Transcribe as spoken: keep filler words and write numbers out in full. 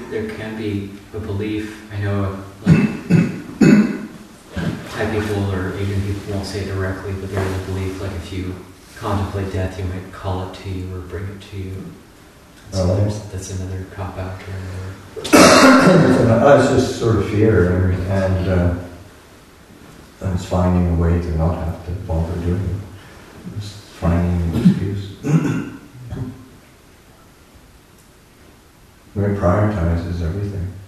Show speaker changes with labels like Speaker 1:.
Speaker 1: there can be a belief. I know, like, Thai people or Asian people won't say it directly, but there is a belief, like if you contemplate death, you might call it to you or bring it to you. So
Speaker 2: oh.
Speaker 1: there's, that's another cop out or
Speaker 2: uh, it's just sort of fear, and, and uh, and it's finding a way to not have to bother doing it. Just finding an excuse. Where it prioritizes everything.